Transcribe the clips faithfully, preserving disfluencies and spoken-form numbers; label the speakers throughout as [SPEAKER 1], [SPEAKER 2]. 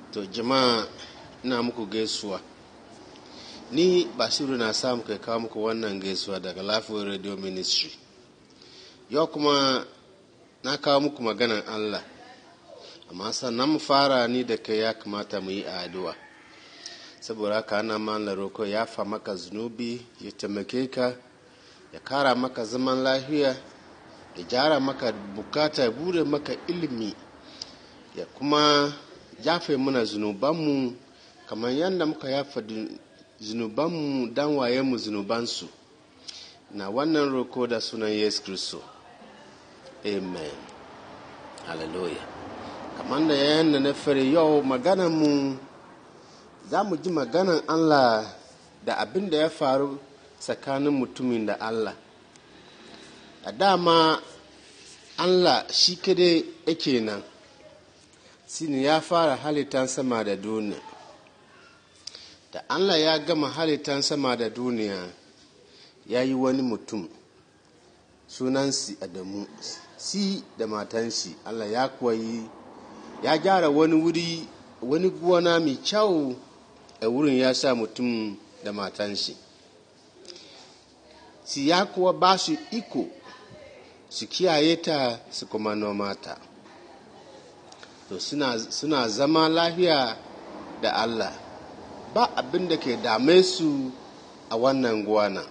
[SPEAKER 1] To jama'a ina muku gaisuwa. Ni Basiru na samu kai kawo muku wannan gaisuwa daga Lafiyar Radio Ministry. Yau kuma na kawo muku maganan Allah. Amma sannan mu fara ni da kai ya kamata mu yi addu'a. Saboda haka ana mana roko ya fa maka zunubi, ya taimake ka, ya kara maka zaman lafiya, ya jara maka bukata, ya bude maka ilimi, ya kuma yafe mana zunubanmu kamar yadda muka yafa zunubanmu dan wayenmu zunubansu. Na wannan roko da sunan Yesu Kristo. Amen. Hallelujah. Kamar da yadda na fara yau maganarmu za mu ji maganan Allah da abin da ya faru tsakanin mutumin da Allah. A dama Allah shi kadai yake nan. Sini ya fara halittar sama da duniya. Da Allah ya gama halittar sama da duniya, ya yi wani mutum sunansi Adamu, si da matansi. Allah ya kuwa yi ya gyara wani wuri, wani gona mai kyau a wurin, ya sa mutum da matansi. Si ya kuwa ba su iko su kiyaye ta su kuma noma ta. To suna, suna zama lafiya da Allah, ba abin da ke dame su a wannan gwana.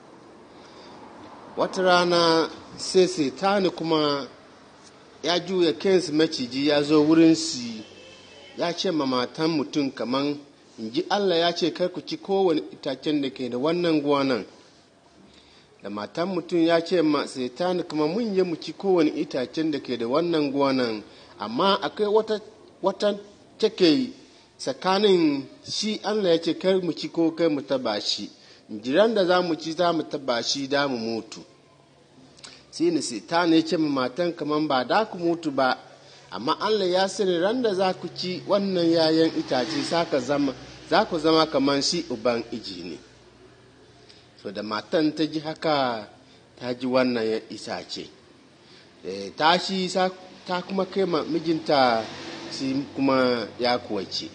[SPEAKER 1] Wata rana sai Satan kuma ya juya kansa maciji, ya zo wurinsu ya ce ma matan mutum kaman, in ji Allah ya ce kar ku ci kowane itacen da ke da wannan gwanan. Da matan mutum ya ce ma Satan kuma, mun yi mu ci kowane itacen da ke da wannan gwanan, amma akwai wata wata take tsakanin shi Allah ya ce kar mu ci ko kai mu taba shi, jiran da za mu ci za mu taba shi da mu mutu. Sai ne Satan ya ce ma matan kaman, ba da ku mutu ba, amma Allah ya sani ran da za ku ci wannan yayan itace saka zama za ku zama kaman shi uban iji ne. So da matan ta ji haka, ta ji wannan itace, ta shi ta kuma kai ma mijinta, shi kuma ya kuwa ce.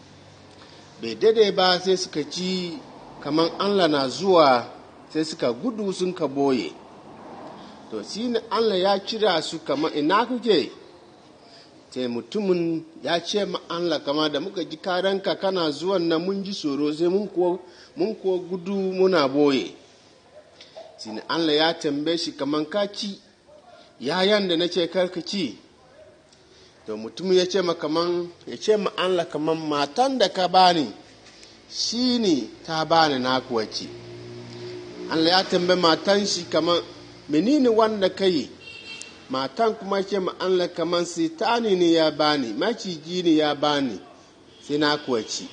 [SPEAKER 1] Bai dade ba sai suka ci kaman Allah na zuwa, sai suka gudu sun ka boye. To shi ne Allah ya kira su kaman, ina kuke? Sai mutumin ya ce ma Allah, kama da muka ji karanka kana zuwan na mun ji tsoro, sai mun kuwa gudu muna boye. Shi ne Allah ya tambaye shi kaman, ka ci yayan da nace karka ci? To mutum ya ce ma kaman, ya ce ma Allah kaman, matan da ka bani shine ta bani na kuwa ci. Allah ya tambaye matan shi kaman, menene wanda kai? Matan kuma ya ce ma Allah kaman, Sitani ne ya bani, maciji ne ya bani, sai na kuwa ci.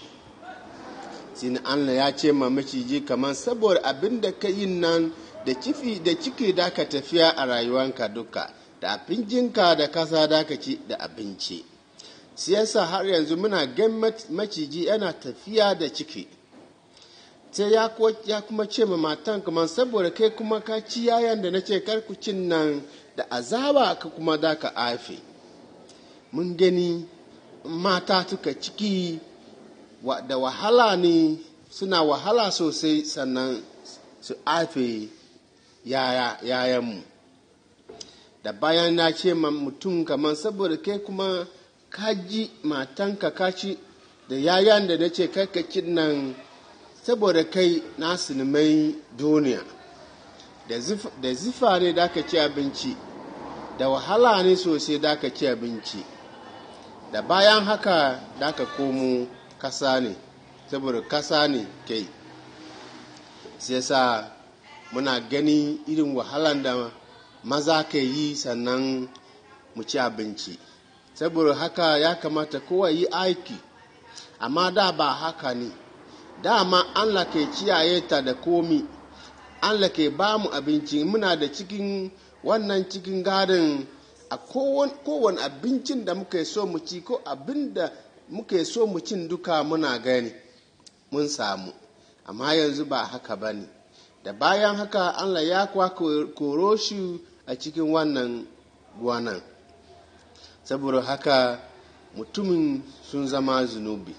[SPEAKER 1] Sai Allah ya ce ma maciji kaman, saboda abin da ka yi nan da kifi da ciki da ka tafiya a rayuwanka duka, da abincinka da kasa da ka ci da abinci. Siyasa har yanzu muna gan maciji yana tafiya da ciki. Sai ya, ya kuma ce ma matan kaman, saboda kai kuma ka ci yayan da nace karku cin nan, da azaba ka kuma da ka aife. Mun gani mata suka ciki da wahala ne, suna wahala sosai sannan su aife yayanmu. Da bayan na ce ma mutum kaman, saboda kai kuma ka ji matanka ka ci da yayan da na ce karkacin nan, saboda kai na sinimai duniya. Da zifa ne da ka ci abinci, da wahala ne sosai da ka ci abinci. Da bayan haka da ka komo kasa ne, saboda kasa ne kai. Sai sa muna gani irin wahalan da maza ka yi sannan mu ci abinci. Saboda haka ya kamata kowa yi aiki, amma da ba haka ne. Dama Allah ke kiyaye ta da komi, Allah ke ba mu abinci. Muna da cikin wannan cikin gadon a kowane abincin da muka so mu ci, ko abin da muka so mu cin duka muna gani mun samu. Amma yanzu ba haka ba ne. Da bayan haka Allah ya kwa koro shi a cikin wannan gwanan. Saboda haka mutumin sun zama zunubi.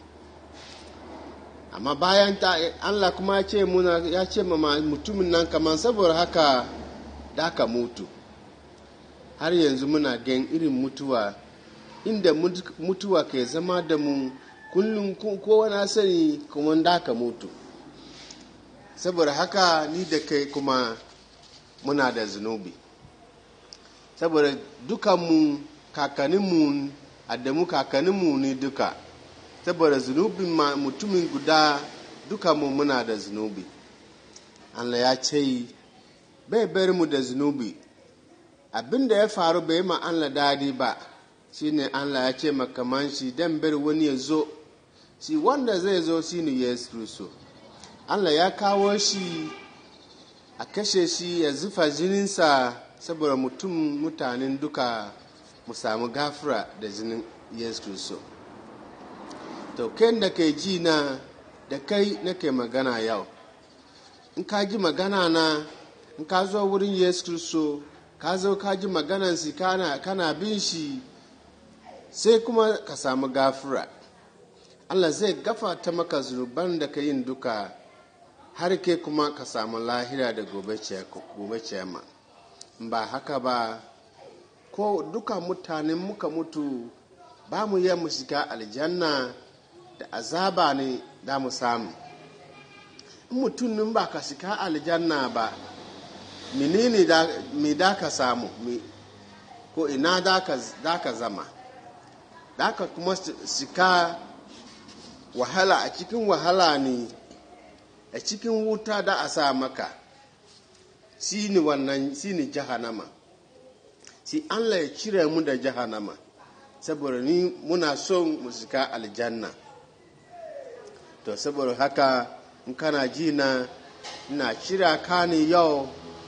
[SPEAKER 1] Amma bayan ta Allah kuma ya ce muna ya ce ma mutumin nan kaman saboda haka da ka mutu. Har yanzu muna gan irin mutuwa inda mutuwa ke zama da mu kullum kowa na sani kuma da ka mutu. Saboda haka ni da kai kuma muna da zunubi. Saboda dukanmu kakanninmu adamu kakanninmu ne duka. Saboda zunubin mutumin guda dukanmu muna da zunubi. Allah ya ce bai bari mu da zunubi. Abin da ya faru bai ma Allah dadi ba. Shine Allah ya ce makaman shi dan bari wani ya zo. Shi wanda zai zo shine Yesu Kristo. Allah ya kawo shi a kashe shi ya zufa jininsa saboda mutum mutanen duka mu samu gafara da jinin Yesu Kristo. To kai da kai ji na da kai nake magana yau. In ka ji magana na, in ka zo wurin Yesu Kristo, ka zo ka ji maganan shi kana kana bin shi, sai kuma ka samu gafara. Allah zai gafarta maka zunuban da ka yin duka, har ke kuma ka samu lahira da gobe ciyama. Ba haka ba, ko duka mutanen muka mutu ba mu yi mu shiga aljanna da azaba ne da mu samu. In mutumin ba ka shiga aljanna ba, menene da me da ka samu, ko ina da ka zama, da ka kuma shiga wahala, a cikin wahala ne, a cikin wuta da a sa maka. Shi ne wannan, shi ne jahannama. Shi Allah ya cire mu da jahannama, saboda ni muna son mu shiga aljanna. To saboda haka in kana ji na ina kira ka ne yau,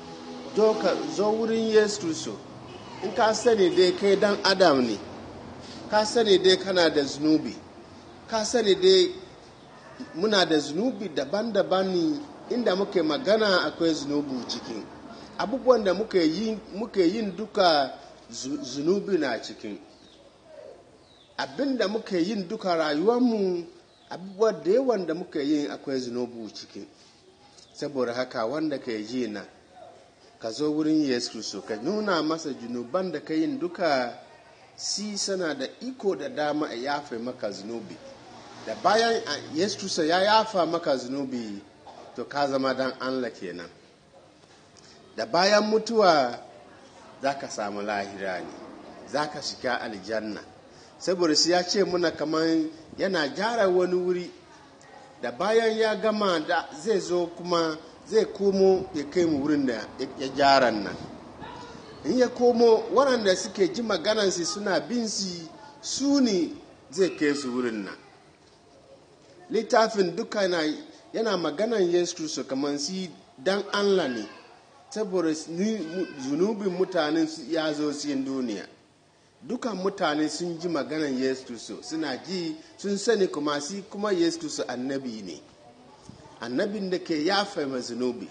[SPEAKER 1] zo wurin Yesu Kristo. In ka sani dai kai dan Adam ne, ka sani dai kana da zunubi, ka sani dai muna da zunubi daban-daban ne, inda muke magana akwai zunubi cikin. Abubuwan da muke yin muke yin duka zunubi na cikin. Abinda muke yin duka rayuwarmu, abubuwa da yawan da muke yin akwai zunubi cikin. Saboda haka wanda ke ji na, ka zo wurin Yesu Kristo, ka nuna masa zunuban da ka yin duka, si sana da iko da dama a yafe maka zunubi. Da bayan Yesu Kristo ya yafa maka zunubi, to ka zama dan Allah kenan. Da bayan mutuwa za ka samu lahira ne, za ka shiga aljanna. Saboda shi ya ce muna kamar yana gyara wani wuri, da bayan ya gama da zai zo kuma zai komo ya kai mu wurin da ya gyara nan. In ya komo, waɗanda suke ji maganansu suna bin si, su ne zai kai su wurin nan. Littafin duka yana maganan Yesu Kristo kamar si dan Allah ne, saboda zunubin mutanen ya zo cikin duniya. Dukan mutane sun ji maganan Yesu Kristo, suna ji sun sani kuma si kuma Yesu Kristo annabi ne, annabin da ke yafe ma zunubi.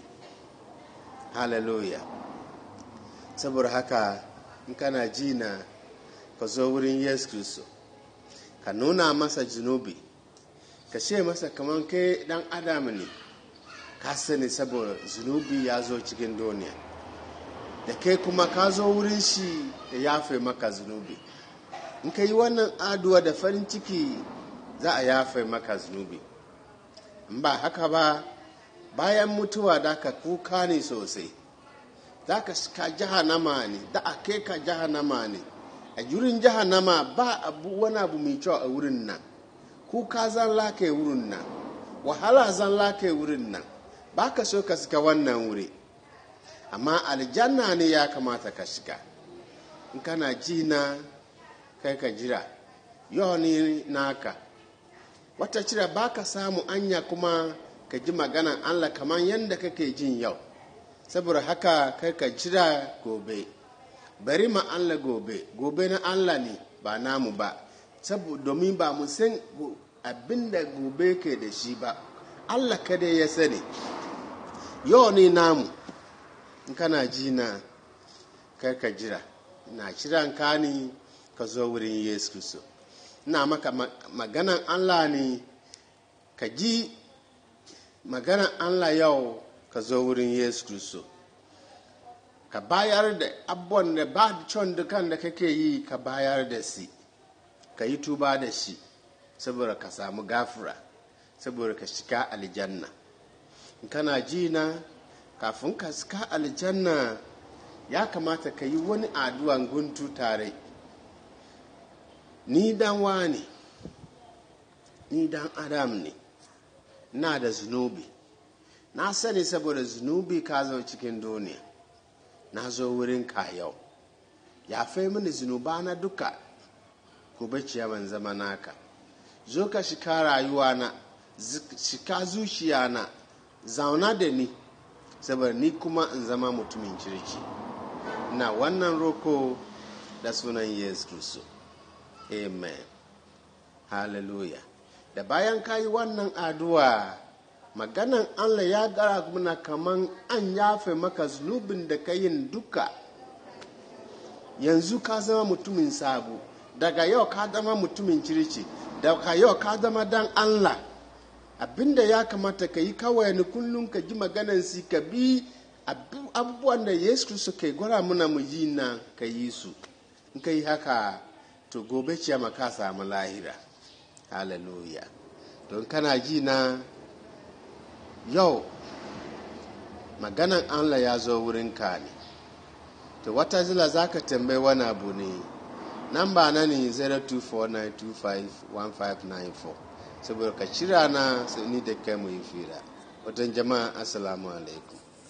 [SPEAKER 1] Hallelujah. Saboda haka in kana ji na, ka zo wurin Yesu Kristo, ka nuna masa zunubi, ka ce masa kamar kai dan Adam ne, ka sani saboda zunubi ya zo cikin duniya, da kai kuma ka zo wurin shi da yafe maka zunubi. In ka yi wannan addu'a da farin ciki, za a yafe maka zunubi. In ba haka ba, bayan mutuwa da ka kuka ne sosai, da ka ka jahannama ne, da a kai ka jahannama ne. A wurin jahannama ba abu wani abu mai kyau a wurin nan. Kuka zan lake wurin nan, wahala zan lake wurin nan, ba ka so ka shiga wannan wuri. Amma aljanna ne ya kamata ka shiga. In kana ji na, kai ka jira, yau ne naka. Wata cira ba ka samu anya kuma ka ji maganan Allah kamar yadda kake jin yau. Saboda haka kai ka jira gobe. Bari ma Allah gobe, gobe na Allah ne ba namu ba. Saboda domin ba mu san abin da gobe ke da shi ba, Allah kada ya sani. Yau ne namu. In kana ji na, kai ka jira, na kiran ka ne ka zo wurin Yesu Kristo. ina maka maganan Allah ne, ka ji maganan Allah yau, ka zo wurin Yesu Kristo, ka bayar da abubuwan da ba da con dukan da kake yi, ka bayar da shi, ka yi tuba da shi, saboda ka samu gafura, saboda ka shiga aljanna. In kana ji na, kafin ka shiga aljanna ya kamata ka yi wani addu'an guntu tare. Ni dan wani, ni dan Adam ne, na da zunubi, na sani saboda zunubi ka zo cikin duniya, na zo wurin ka yau, ya fai mini zunuba na duka, gobe ciyaman zama naka, zo ka shika rayuwa na, shika zuciya na, zauna da ni, saboda ni kuma in zama mutumin kirki. Na wannan roko da sunan Yesu Kristo. Amen. Hallelujah. Da bayan kayi wannan addu'a, maganan Allah ya gara muna kaman an yafe maka zunubin da ka yin duka. Yanzu ka zama mutumin sabo, daga yau ka zama mutumin kirki, daga yau ka zama dan Allah. Abinda ya kamata ka yi kawai ni kullum ka ji maganan si, ka bi abubuwan da Yesu Kristo ke gwara muna mu yi na, ka yi su. In ka yi haka, to gobe ciyama ka samu lahira. Hallelujah. Don kana ji na yau, maganan Allah ya zo wurin ka ne. To wata zila za ka tambayi wani abu ne, namba na ne zero two four nine two five one five nine four. Saboda ka cira na sai ni da kai mu yi fira. Watan jama'a, assalamu alaikum.